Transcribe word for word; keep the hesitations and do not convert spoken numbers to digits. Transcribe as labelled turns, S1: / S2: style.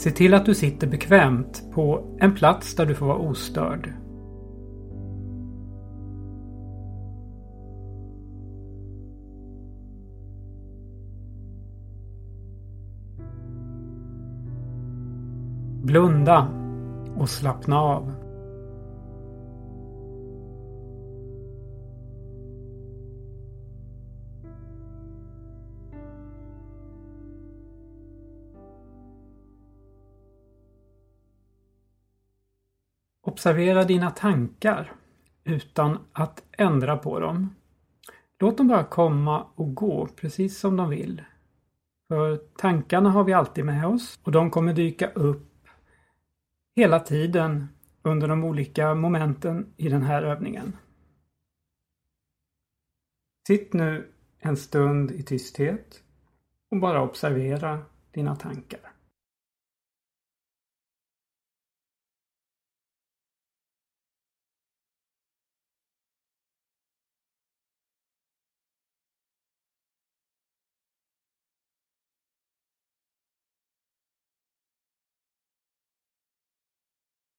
S1: Se till att du sitter bekvämt på en plats där du får vara ostörd. Blunda och slappna av. Observera dina tankar utan att ändra på dem. Låt dem bara komma och gå precis som de vill. För tankarna har vi alltid med oss och de kommer dyka upp hela tiden under de olika momenten i den här övningen. Sitt nu en stund i tysthet och bara observera dina tankar.